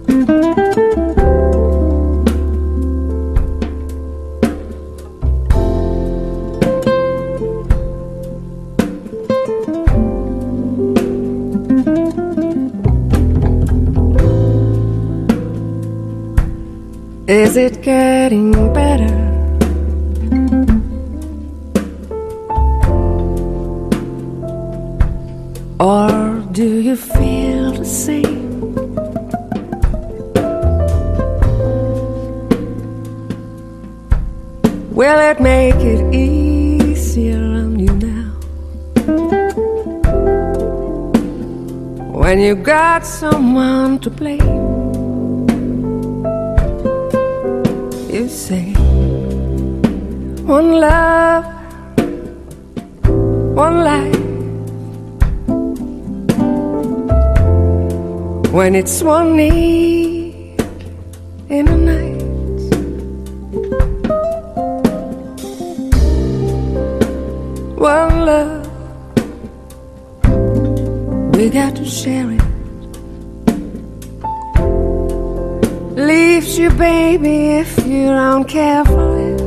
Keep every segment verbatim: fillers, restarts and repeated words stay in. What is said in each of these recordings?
Is it getting better? Or do you feel the same? Will it make it easier on you now? When you got someone to blame, you say, one love, one life. When it's one need in a night, one love, we got to share it. Leaves you, baby, if you don't care for it.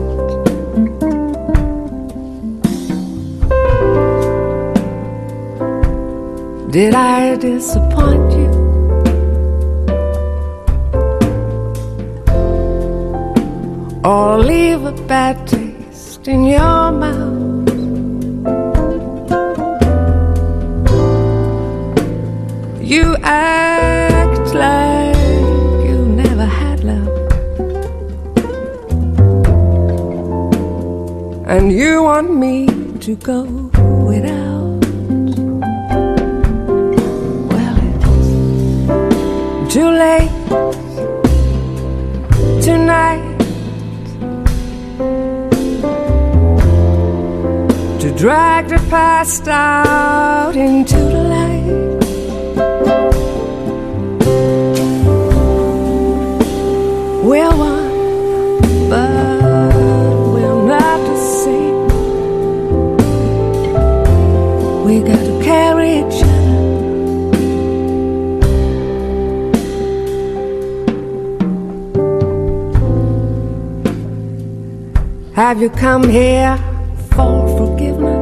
Did I disappoint you? Or leave a bad taste in your mouth? You act like you never had love, and you want me to go without. Well, it's too late tonight to drag the past out into the light. We're one, but we're not the same. We got to carry each other. Have you come here for forgiveness?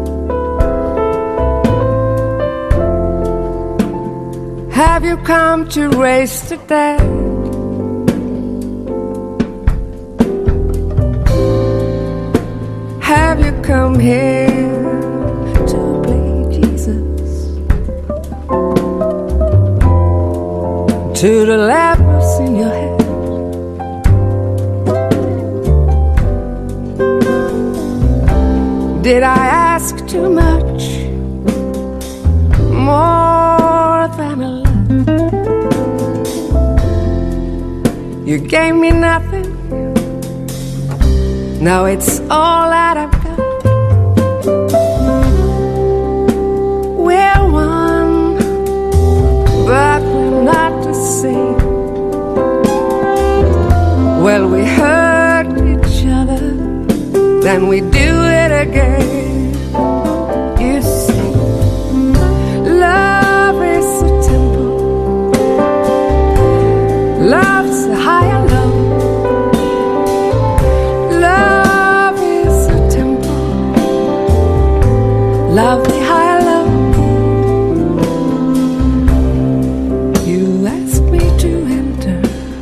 Have you come to raise the dead? Have you come here to play Jesus to the lepers in your head? Did I ask too much? More than a lot? You gave me nothing. Now it's all that I've got. We're one, but we're not the same. Well, we hurt each other, then we do it again. You see, love is a temple, love's a higher love. Love is a temple, love the higher love. You ask me to enter,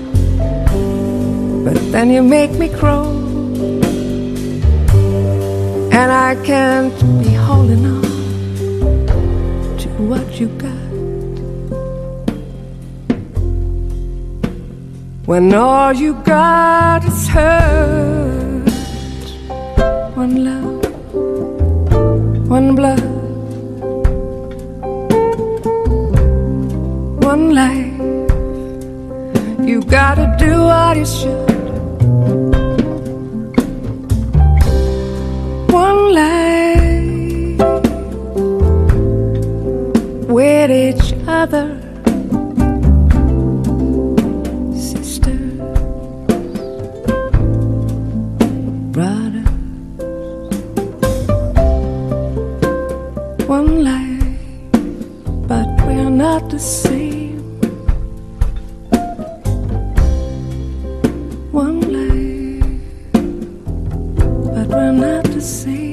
but then you make me crow, and I can't be holding on to what you got when all you got is hurt. One love, one blood, one life. You gotta do what you should. One life with each other, sister, brother. One life, but we're not the same. same.